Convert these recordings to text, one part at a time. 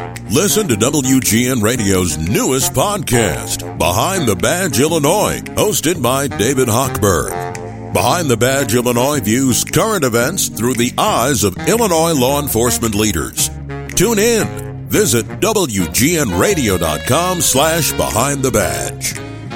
Listen to WGN Radio's newest podcast, Behind the Badge Illinois, hosted by David Hochberg. Behind the Badge Illinois views current events through the eyes of Illinois law enforcement leaders. Tune in. Visit WGNRadio.com/Behind the Badge.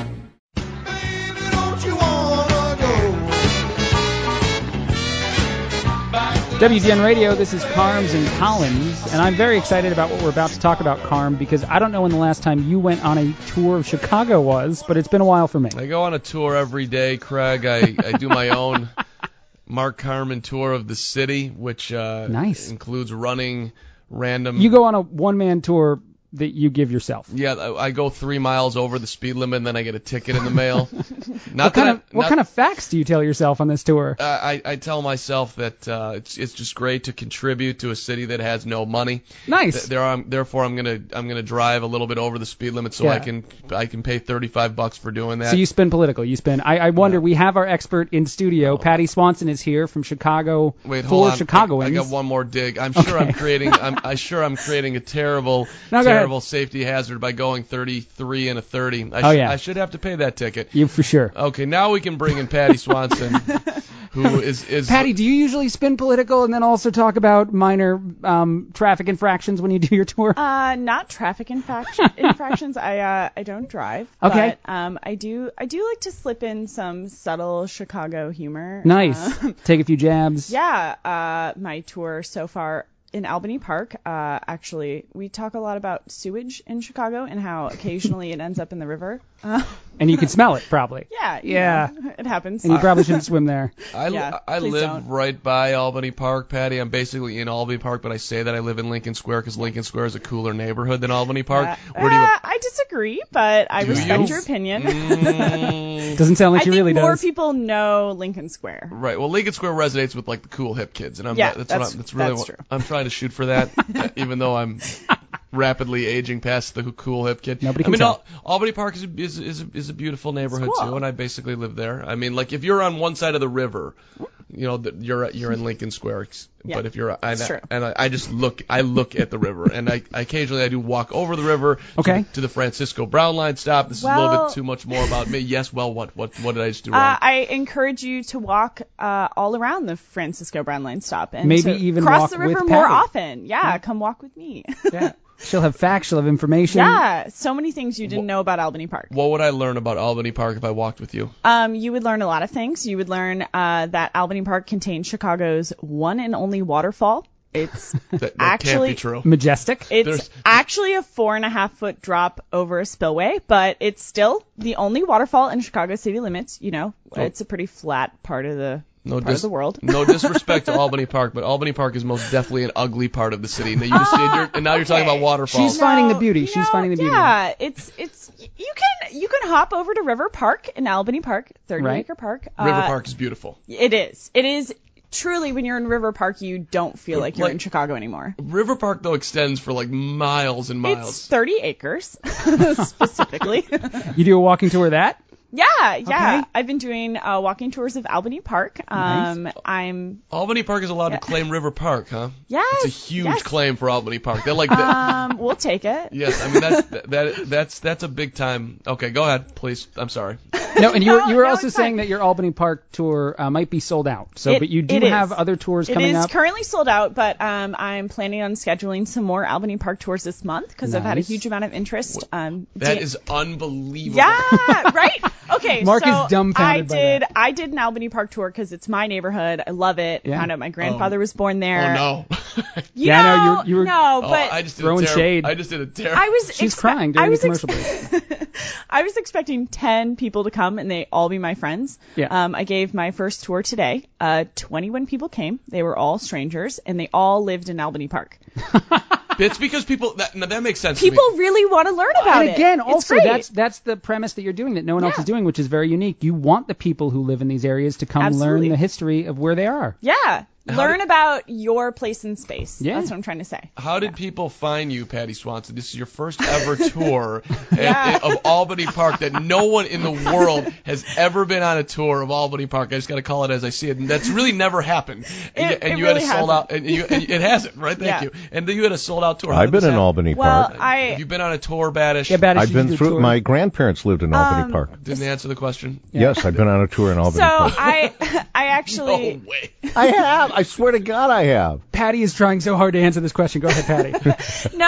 WGN Radio, this is Carms and Collins, and I'm very excited about what we're about to talk about, Carm, because I don't know when the last time you went on a tour of Chicago was, but it's been a while for me. I go on a tour every day, Craig. I do my own Mark Carman tour of the city, which includes running random... You go on a one-man tour that you give yourself. Yeah, I go 3 miles over the speed limit, and then I get a ticket in the mail. What kind of facts do you tell yourself on this tour? I tell myself that it's just great to contribute to a city that has no money. Nice. Therefore, I'm gonna drive a little bit over the speed limit so I can pay $35 for doing that. So you spin political. You spin. I wonder. We have our expert in studio. Patty Swanson is here from Chicago. Wait, hold on. Chicagoans. I got one more dig. I'm sure I'm creating a terrible safety hazard by going 33 and a 30. I should have to pay that ticket. You for sure. Okay, now we can bring in Patty Swanson, who is... Patty, do you usually spin political and then also talk about minor traffic infractions when you do your tour? Not traffic infractions. I don't drive. Okay. But I do like to slip in some subtle Chicago humor. Nice. Take a few jabs. Yeah. My tour so far in Albany Park, actually, we talk a lot about sewage in Chicago and how occasionally it ends up in the river. And you can smell it, probably. Yeah. It happens. And you probably shouldn't swim there. I live right by Albany Park, Patty. I'm basically in Albany Park, but I say that I live in Lincoln Square because Lincoln Square is a cooler neighborhood than Albany Park. Where do you live? I disagree, but I respect your opinion. Doesn't sound like she really does. I think more people know Lincoln Square. Right. Well, Lincoln Square resonates with like the cool hip kids, and that's true. I'm trying to shoot for that, even though I'm rapidly aging past the cool hip kid. Nobody can tell. Albany Park is a beautiful neighborhood cool. too, and I basically live there. I mean, like if you're on one side of the river, you know, you're in Lincoln Square. Yeah, but if you're, true. I just look at the river, and I occasionally I do walk over the river to the Francisco Brown Line stop. This is a little bit too much more about me. Yes, well, what did I just do wrong? I encourage you to walk all around the Francisco Brown Line stop and maybe to even cross walk the river with more Patty. often. Yeah, come walk with me. Yeah. She'll have facts, she'll have information. Yeah, so many things you didn't know about Albany Park. What would I learn about Albany Park if I walked with you? You would learn a lot of things. You would learn that Albany Park contains Chicago's one and only waterfall. It's that actually can't be true. Majestic. It's actually a 4.5-foot drop over a spillway, but it's still the only waterfall in Chicago city limits. You know, it's a pretty flat part of the world. No disrespect to Albany Park, but Albany Park is most definitely an ugly part of the city. And now you're talking about waterfalls. She's finding the beauty. She's finding the beauty. Yeah, it's you can hop over to River Park in Albany Park, 30-acre park. River Park is beautiful. It is. Truly, when you're in River Park, you don't feel like you're in Chicago anymore. River Park, though, extends for like miles and miles. It's 30 acres, specifically. You do a walking tour of that? Yeah. Okay. I've been doing walking tours of Albany Park. Nice. Albany Park is allowed to claim River Park, huh? Yes. It's a huge claim for Albany Park. They're like that. We'll take it. Yes, I mean that's a big time. Okay, go ahead, please. I'm sorry. No, and you were also saying that your Albany Park tour might be sold out. But you do have other tours coming up. It is currently sold out, but I'm planning on scheduling some more Albany Park tours this month because I've had a huge amount of interest. That is unbelievable. Yeah, right? Okay, Mark so is dumbfounded by that. I did an Albany Park tour because it's my neighborhood. I love it. Yeah. Found out my grandfather was born there. Oh no. You were but I just did throwing shade. I just did a terrible. She's crying during the commercial break. I was expecting 10 people to come and they all be my friends. Yeah. I gave my first tour today. 21 people came. They were all strangers and they all lived in Albany Park. It's because people that makes sense. People really want to learn about it. And again, also great. that's the premise that you're doing that no one else is doing, which is very unique. You want the people who live in these areas to come learn the history of where they are. Yeah. learn about your place in space. Yeah. That's what I'm trying to say. How did people find you, Patty Swanson? This is your first ever tour of Albany Park that no one in the world has ever been on a tour of Albany Park. I just got to call it as I see it. And that's really never happened. And you really had a sold out, and it hasn't, right? Thank you. And then you had a sold out tour. I've been in Albany Park. Have you been on a tour, Badish? Yeah, Badish, I've been through. My grandparents lived in Albany Park. Didn't they answer the question? Yeah. Yes, I've been on a tour in Albany Park. So I actually. No way. I have. I swear to God, I have. Patty is trying so hard to answer this question. Go ahead, Patty. No,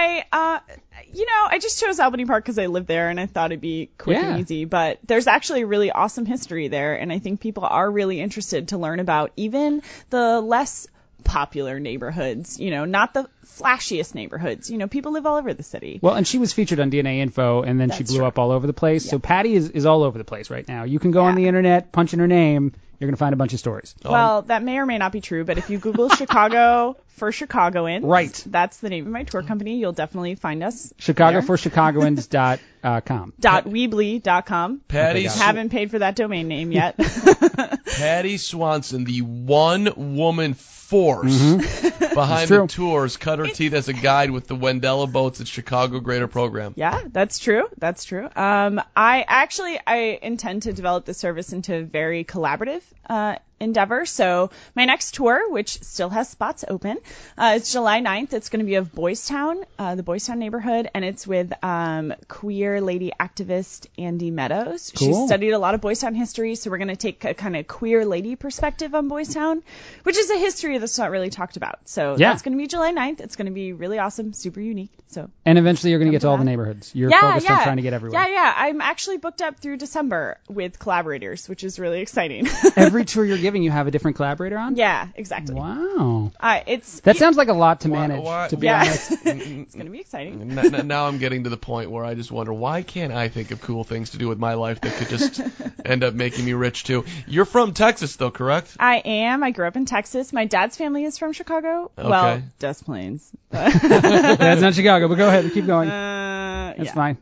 I just chose Albany Park because I live there and I thought it'd be quick and easy. But there's actually a really awesome history there, and I think people are really interested to learn about even the less popular neighborhoods, not the flashiest neighborhoods. People live all over the city. Well, and she was featured on DNA Info, and then she blew up all over the place. Yeah. So Patty is all over the place right now. You can go on the internet, punch in her name, you're going to find a bunch of stories. Well, that may or may not be true, but if you Google Chicago for Chicagoans, right, that's the name of my tour company, you'll definitely find us. ChicagoForChicagoans.com. .weebly.com. Patty haven't paid for that domain name yet. Patty Swanson, the one-woman force behind the tours, cut her teeth as a guide with the Wendella Boats at Chicago Greater Program. Yeah, that's true. I intend to develop the service into a very collaborative endeavor. So my next tour, which still has spots open, it's July 9th. It's going to be of Boys Town, the Boys Town neighborhood, and it's with queer lady activist Andy Meadows. Cool. She studied a lot of Boys Town history, so we're going to take a kind of queer lady perspective on Boys Town, which is a history that's not really talked about. So that's going to be July 9th. It's going to be really awesome, super unique. And eventually you're going to get to all the neighborhoods. You're focused on trying to get everywhere. Yeah. I'm actually booked up through December with collaborators, which is really exciting. Every tour you're giving, you have a different collaborator on? Yeah, exactly. Wow. That sounds like a lot to manage, to be honest. It's going to be exciting. Now I'm getting to the point where I just wonder, why can't I think of cool things to do with my life that could just end up making me rich, too? You're from Texas, though, correct? I am. I grew up in Texas. My dad's family is from Chicago. Okay. Well, Des Plaines. That's not Chicago, but go ahead and keep going. That's fine.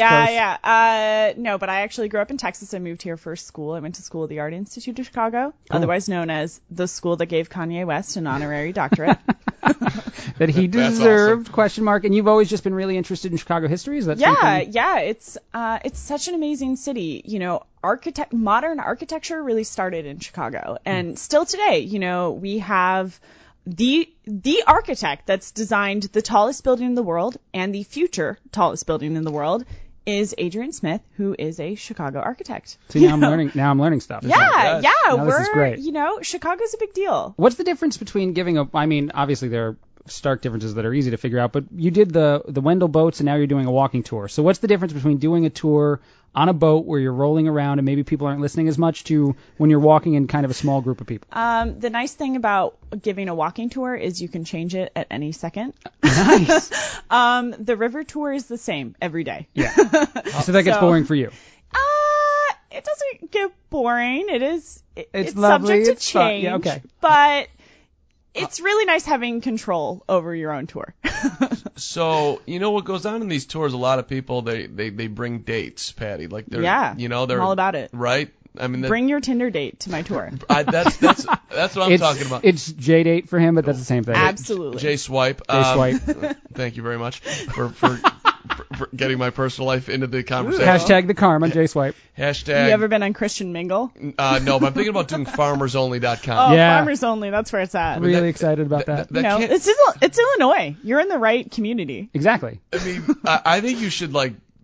No, but I actually grew up in Texas. I moved here for school. I went to school at the Art Institute of Chicago, otherwise known as the school that gave Kanye West an honorary doctorate. That he deserved, awesome. ? And you've always just been really interested in Chicago history? Is that something? Yeah. It's such an amazing city. Modern architecture really started in Chicago, and still today, we have the architect that's designed the tallest building in the world and the future tallest building in the world is Adrian Smith, who is a Chicago architect. See, now I'm learning stuff. This is great. Chicago's a big deal. What's the difference between giving obviously there are stark differences that are easy to figure out, but you did the Wendell Boats and now you're doing a walking tour. So what's the difference between doing a tour on a boat where you're rolling around and maybe people aren't listening as much to when you're walking in kind of a small group of people? The nice thing about giving a walking tour is you can change it at any second. Nice. The river tour is the same every day. Yeah. So that gets boring for you. It doesn't get boring. It's lovely. Subject to change. Yeah, okay. But it's really nice having control over your own tour. So, what goes on in these tours, a lot of people, they bring dates, Patty. Like they're, I'm all about it. Right? I mean, bring your Tinder date to my tour. That's what I'm talking about. It's J-date for him, but that's the same thing. Absolutely. J-swipe. J-swipe. Thank you very much for getting my personal life into the conversation. Hashtag the Karm on J-swipe. Hashtag. You ever been on Christian Mingle? No, but I'm thinking about doing farmersonly.com. Oh, yeah. Farmers Only, that's where it's at. I'm really excited about that. It's Illinois. You're in the right community. Exactly. I mean, I think you should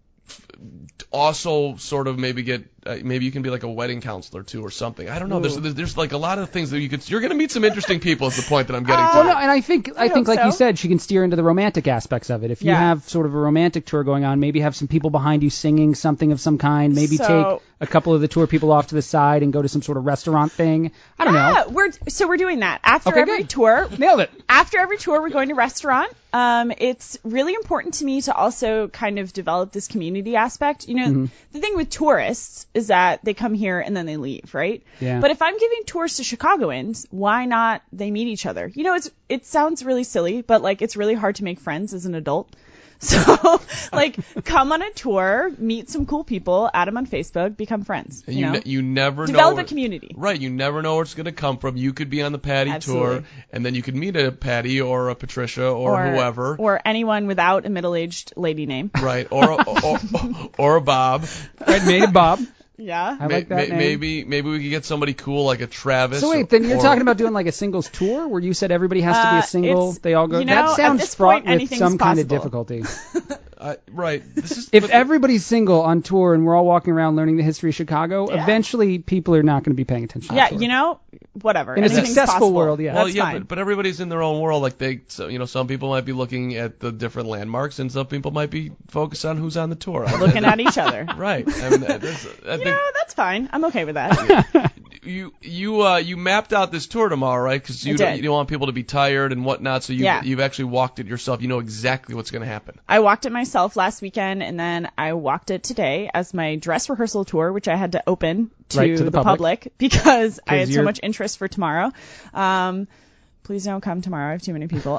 also sort of maybe get maybe you can be like a wedding counselor too or something. I don't know. There's like a lot of things that you're going to meet some interesting people is the point that I'm getting to. No, and I think like you said, she can steer into the romantic aspects of it. If you have sort of a romantic tour going on, maybe have some people behind you singing something of some kind. Maybe take a couple of the tour people off to the side and go to some sort of restaurant thing. I don't know. We're doing that after every tour. Nailed it. After every tour, we're going to a restaurant. It's really important to me to also kind of develop this community aspect. The thing with tourists, is that they come here and then they leave, right? Yeah. But if I'm giving tours to Chicagoans, why not they meet each other? You know, it sounds really silly, but like it's really hard to make friends as an adult. So, like, come on a tour, meet some cool people, add them on Facebook, become friends. And you know? you never Develop know a community. Right, you never know where it's going to come from. You could be on the Patty Absolutely. tour, and then you could meet a Patty or a Patricia or whoever. Or anyone without a middle-aged lady name. Right, or a Bob. Right, made it Bob. Yeah. I like that name. Maybe we could get somebody cool like a Travis. So wait, then you're talking about doing like a singles tour where you said everybody has to be a single, it's- they all go. you know, that at sounds this fraught point, with anything's some kind of possible. difficulty. Right. If everybody's single on tour and we're all walking around learning the history of Chicago, Yeah. eventually people are not going to be paying attention. Yeah, to the tour. you know, whatever. In a Anything's successful possible. world, yeah. Well, That's yeah, fine. but everybody's in their own world. Like some people might be looking at the different landmarks, and some people might be focused on who's on the tour. Looking at each other. Right. I mean, I You think know, that's fine. I'm okay with that. you mapped out this tour tomorrow, right? Because you did. don't want people to be tired and whatnot. So Yeah. you've actually walked it yourself. You know exactly what's going to happen. I walked it myself last weekend, and then I walked it today as my dress rehearsal tour, which I had to open to, Right, to the the public. public because I had so you're- much interest for tomorrow. Please don't come tomorrow. I have too many people.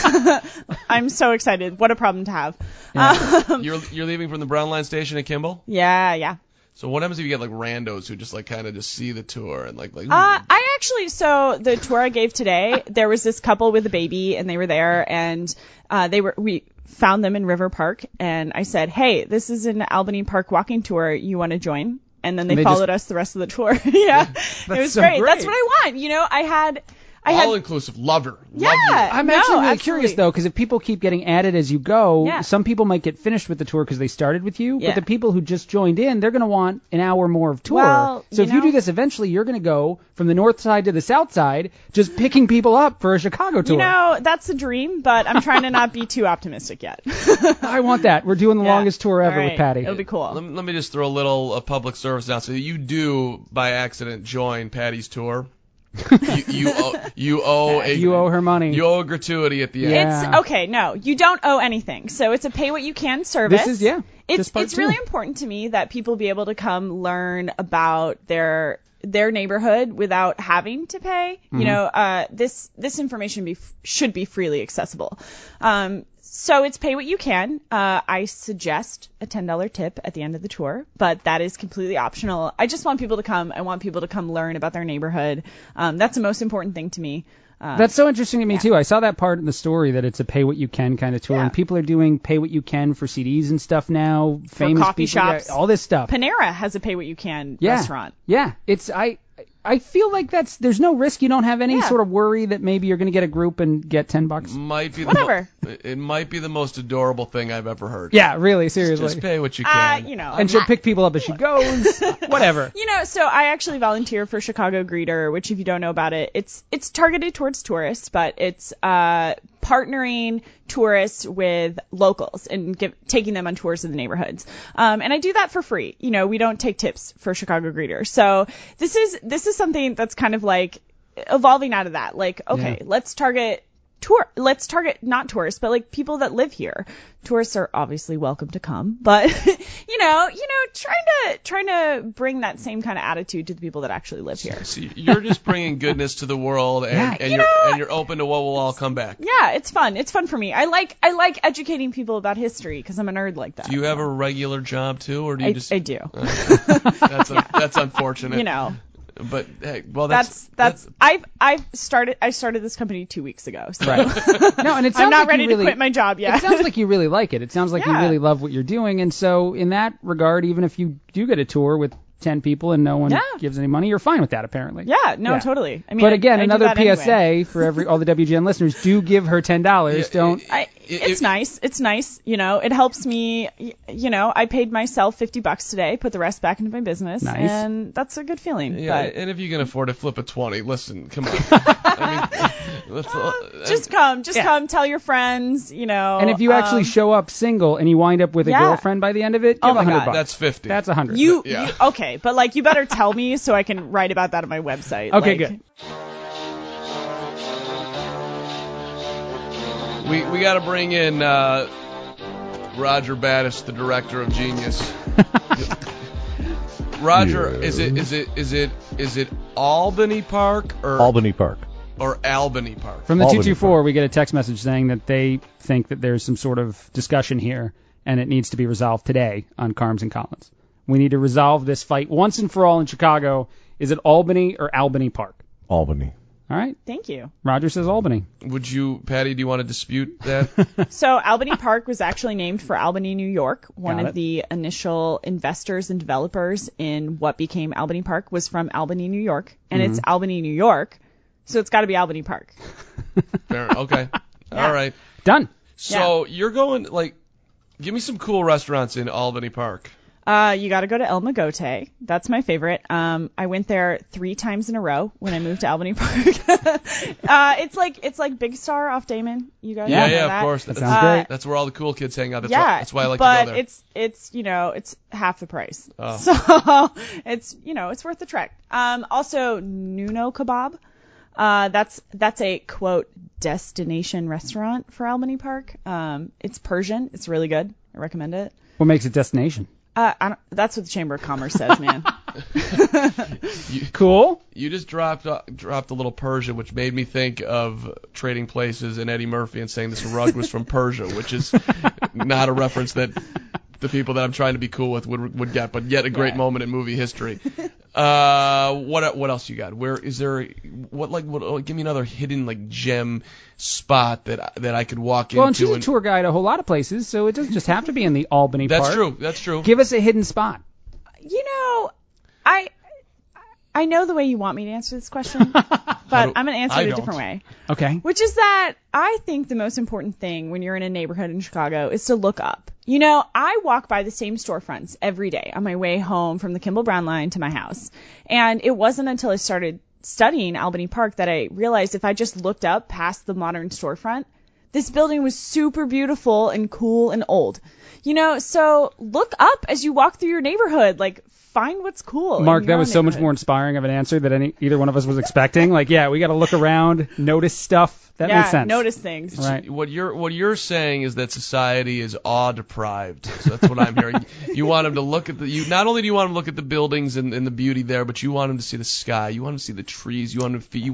I'm so excited. What a problem to have. You're leaving from the Brown Line station at Kimball. Yeah. So what happens if you get like randos who just like kind of just see the tour and like I actually, so the tour I gave today, there was this couple with a baby, and they were there, and we found them in River Park, and I said, hey, this is an Albany Park walking tour. You want to join? And then they And they followed us the rest of the tour. Yeah, it was so great. great. That's what I want. You know, I had all inclusive. Love her. Yeah. Love you. I'm No, actually really absolutely. curious though, because if people keep getting added as you go, Yeah. some people might get finished with the tour because they started with you. Yeah. But the people who just joined in, they're going to want an hour more of tour. Well, so you if you know- do this, eventually you're going to go from the north side to the south side, just picking people up for a Chicago tour. You know, that's a dream, but I'm trying to not be too optimistic yet. I want that. We're doing the Yeah. longest tour ever All right. with Patty. It'll be cool. Let me just throw a little public service now. So you do by accident join Patty's tour. you owe You owe her money. You owe a gratuity at the end. Yeah. It's okay. No, you don't owe anything. So it's a pay what you can service. This is, yeah, It's just part it's two. really important to me that people be able to come learn about their neighborhood without having to pay. Mm-hmm. You know, this information should be freely accessible. So it's pay what you can. I suggest a $10 tip at the end of the tour, but that is completely optional. I just want people to come. I want people to come learn about their neighborhood. That's the most important thing to me. That's so interesting to me too. I saw that part in the story that it's a pay what you can kind of tour, Yeah. and people are doing pay what you can for CDs and stuff now. Famous coffee people, yeah, shops. all this stuff. Panera has a pay what you can Yeah. restaurant. Yeah, it's I feel like there's no risk. You don't have any Yeah. sort of worry that maybe you're going to get a group and get $10. Might be Whatever. it might be the most adorable thing I've ever heard. Yeah, really, seriously. Just pay what you can. You know. And she'll pick people up as she goes. Whatever. You know, so I actually volunteer for Chicago Greeter, which if you don't know about it, it's targeted towards tourists, but it's partnering tourists with locals and taking them on tours of the neighborhoods. And I do that for free. You know, we don't take tips for Chicago Greeter. So this is something that's kind of like evolving out of that. Like, okay, Yeah. let's target not tourists, but like people that live here. Tourists are obviously welcome to come, but you know, trying to bring that same kind of attitude to the people that actually live here. So you're just bringing goodness to the world, and, Yeah. and you're open to what will all come back. Yeah, it's fun. It's fun for me. I like educating people about history because I'm a nerd like that. Do you have a regular job too, or do you just? I do. That's unfortunate. You know, But hey, well, that's I started this company 2 weeks ago. So Right. No, and it sounds I'm not like ready you really, to quit my job yet. It sounds like you really like it. It sounds like you Yeah. really love what you're doing. And so in that regard, even if you do get a tour with 10 people and no one Yeah. gives any money, you're fine with that apparently. Yeah, no, Yeah. totally. I mean, But again, I do another that PSA anyway. for all the WGN listeners: do give her $10. Don't. It's nice. It's nice. You know, it helps me. You know, I paid myself $50 today, put the rest back into my business, Nice. and that's a good feeling. Yeah, But and if you can afford to flip a 20, listen, come on. I mean, just come, tell your friends. You know, And if you actually show up single and you wind up with a Yeah. girlfriend by the end of it, Oh give my $100. God. that's 50. That's $100. Yeah. okay, but like you better tell me so I can write about that on my website. Okay, like, good. We got to bring in Roger Battis, the director of Genius. Roger, Yes. is it Albany Park or Albany Park. or Albany Park? From the Albany 224, we get a text message saying that they think that there's some sort of discussion here, and it needs to be resolved today on Carms and Collins. We need to resolve this fight once and for all in Chicago. Is it Albany or Albany Park? Albany. All right. Thank you. Roger says Albany. Would you, Patty? Do you want to dispute that? So Albany Park was actually named for Albany, New York. One Got of it. the initial investors and developers in what became Albany Park was from Albany, New York, and it's Albany, New York, so it's got to be Albany Park. Fair. Okay. All right. Done. So you're going give me some cool restaurants in Albany Park. You got to go to El Mogote. That's my favorite. I went there 3 times in a row when I moved to Albany Park. It's like Big Star off Damon. You guys know Yeah, that? of course. That sounds great. That's where all the cool kids hang out. That's why I like but to go there. it's half the price. Oh. So it's worth the trek. Also Nuno Kebab. That's a quote destination restaurant for Albany Park. It's Persian. It's really good. I recommend it. What makes it destination? That's what the Chamber of Commerce says, man. Cool. You just dropped a little Persia, which made me think of Trading Places and Eddie Murphy and saying this rug was from Persia, which is not a reference that the people that I'm trying to be cool with would get, but yet a great moment in movie history. What else you got? Where is there? Give me another hidden gem spot that I could walk Well, and into. she's a tour guide a whole lot of places, so it doesn't just have to be in the Albany That's Park. true. That's true. Give us a hidden spot. I know the way you want me to answer this question, but I'm going to answer it a different way. Okay. Which is that I think the most important thing when you're in a neighborhood in Chicago is to look up. I walk by the same storefronts every day on my way home from the Kimball Brown line to my house. And it wasn't until I started studying Albany Park that I realized if I just looked up past the modern storefront, this building was super beautiful and cool and old. So look up as you walk through your neighborhood. Find what's cool. Mark, that was so much more inspiring of an answer than either one of us was expecting. We got to look around, notice stuff. That makes sense. Notice things. Right. What you're saying is that society is awe deprived. So that's what I'm hearing. You want them to look at not only do you want them to look at the buildings and the beauty there, but you want them to see the sky. You want them to see the trees. No,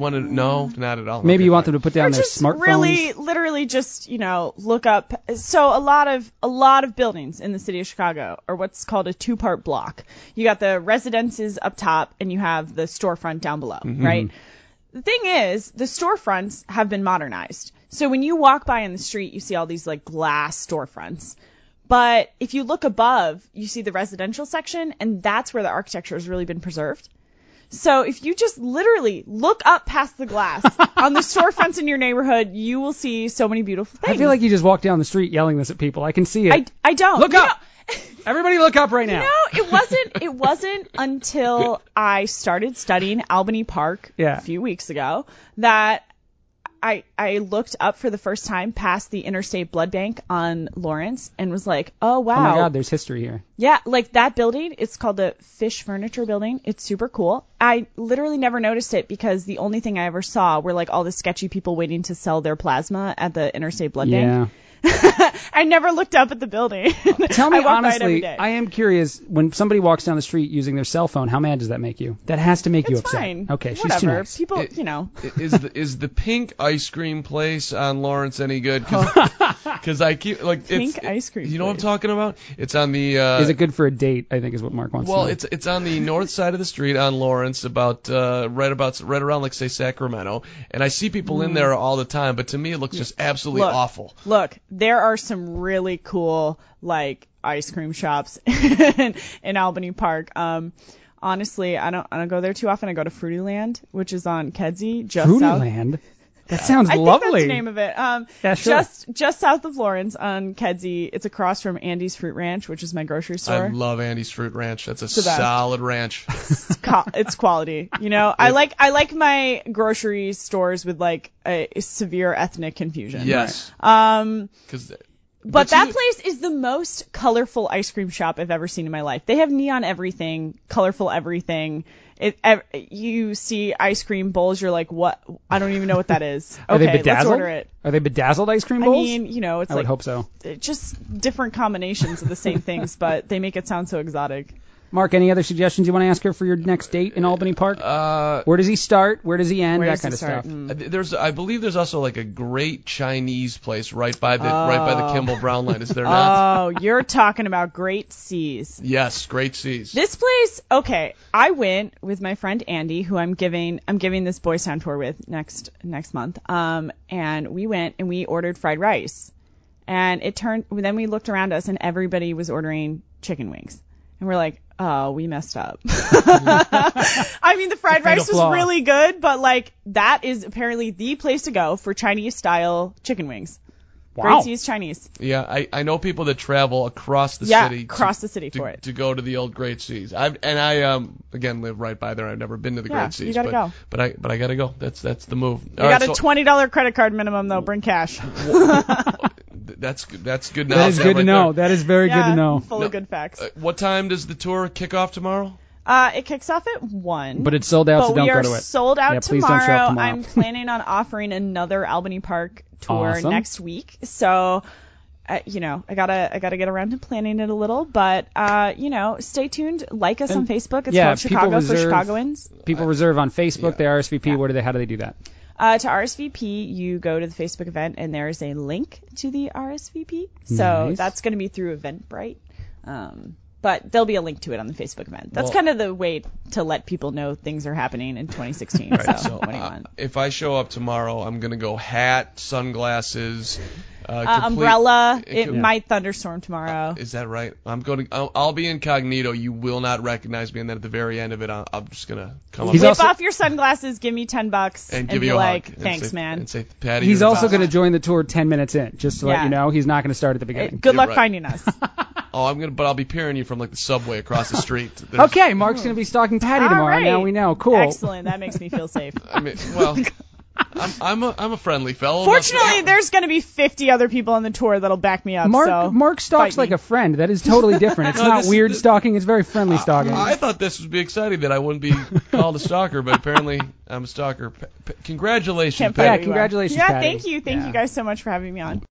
not at all. Maybe Okay, you want fine. them to put down Or their just smartphones. literally just, look up. So a lot of buildings in the city of Chicago are what's called a 2-part block. You got the residences up top and you have the storefront down below, right? The thing is, the storefronts have been modernized. So when you walk by in the street, you see all these glass storefronts. But if you look above, you see the residential section, and that's where the architecture has really been preserved. So if you just literally look up past the glass on the storefronts in your neighborhood, you will see so many beautiful things. I feel like you just walk down the street yelling this at people. I can see it. I don't. Look up! Everybody look up right now. No, it wasn't until I started studying Albany Park a few weeks ago that I looked up for the first time past the Interstate Blood Bank on Lawrence and was like, oh, wow. Oh, my God, there's history here. Yeah, that building, it's called the Fish Furniture Building. It's super cool. I literally never noticed it because the only thing I ever saw were all the sketchy people waiting to sell their plasma at the Interstate Blood Bank. I never looked up at the building. Tell me I walk by it every honestly, day. I am curious, when somebody walks down the street using their cell phone, how mad does that make you? That has to make you It's upset. fine. Okay, she's Whatever. too nice. People, Is the pink ice cream place on Lawrence any good? Because I keep Pink ice cream You know what I'm place. talking about? It's on the. Is it good for a date? I think is what Mark wants to know. It's on the north side of the street on Lawrence, right around say Sacramento, and I see people in there all the time. But to me, it looks just absolutely awful. Look, there are some really cool ice cream shops in Albany Park. Honestly, I don't go there too often. I go to Fruityland, which is on Kedzie, just south. Fruityland? That sounds I lovely. think that's the name of it. Yeah, sure. Just south of Lawrence on Kedzie. It's across from Andy's Fruit Ranch, which is my grocery store. I love Andy's Fruit Ranch. That's a the best. solid ranch. It's quality. I like my grocery stores with a severe ethnic confusion. Yes. But that place is the most colorful ice cream shop I've ever seen in my life. They have neon everything, colorful everything. You see ice cream bowls, you're like, what? I don't even know what that is. Are they Okay, bedazzled? let's order it. Are they bedazzled ice cream I bowls? mean, it's I would hope so. just different combinations of the same things, but they make it sound so exotic. Mark, any other suggestions you want to ask her for your next date in Albany Park? Where does he start? Where does he end? Where That does kind he of stuff. start? I believe there's also like a great Chinese place right by the Kimball Brown line. Is there not? Oh, you're talking about Great Seas. Yes, Great Seas. This place, okay. I went with my friend Andy, who I'm giving this Boys Town tour with next month. And we went and we ordered fried rice. And then we looked around us and everybody was ordering chicken wings. And we're like, oh, we messed up. I mean, the fried rice was really good, but like that is apparently the place to go for Chinese style chicken wings. Wow. Great Seas Chinese. Yeah, I know people that travel across the Yeah, city. across the city for it. To go to the old Great Seas. I again live right by there. I've never been to the Great Seas. You gotta go. But I gotta go. That's the move. You got a $20 credit card minimum though. Bring cash. That's good. That is good to know. That is very good to know. Full of good facts. What time does the tour kick off tomorrow? It kicks off at 1. But it's sold out, so don't go to it. We are sold out please don't show up tomorrow. I'm planning on offering another Albany Park tour Awesome. next week. So, I gotta get around to planning it a little. But, stay tuned. Like us on Facebook. It's called Chicago for Chicagoans. People reserve on Facebook. They RSVP. Yeah. How do they do that? To RSVP, you go to the Facebook event, and there is a link to the RSVP. So that's going to be through Eventbrite. But there'll be a link to it on the Facebook event. That's kind of the way to let people know things are happening in 2016. Right, so what do you want? If I show up tomorrow, I'm going to go hat, sunglasses, umbrella. It might thunderstorm tomorrow. Is that right? I'll be incognito. You will not recognize me, and then at the very end of it, I'm just going to come up. Whip off your sunglasses, give me $10, and give you be a like, hug, thanks, man. And say, Patty, he's also going to join the tour 10 minutes in, just to let you know. He's not going to start at the beginning. Good luck finding us. But I'll be peering you from like the subway across the street. Okay, Mark's going to be stalking Patty tomorrow. Right. Now we know. Cool. Excellent. That makes me feel safe. I mean, well, I'm a friendly fellow. Fortunately, there's going to be 50 other people on the tour that'll back me up. Mark stalks like a friend. That is totally different. It's not weird stalking. It's very friendly stalking. I thought this would be exciting that I wouldn't be called a stalker, but apparently I'm a stalker. Congratulations, Patty. Yeah, congratulations, Patty. Patty. Yeah, thank you. Thank you guys so much for having me on.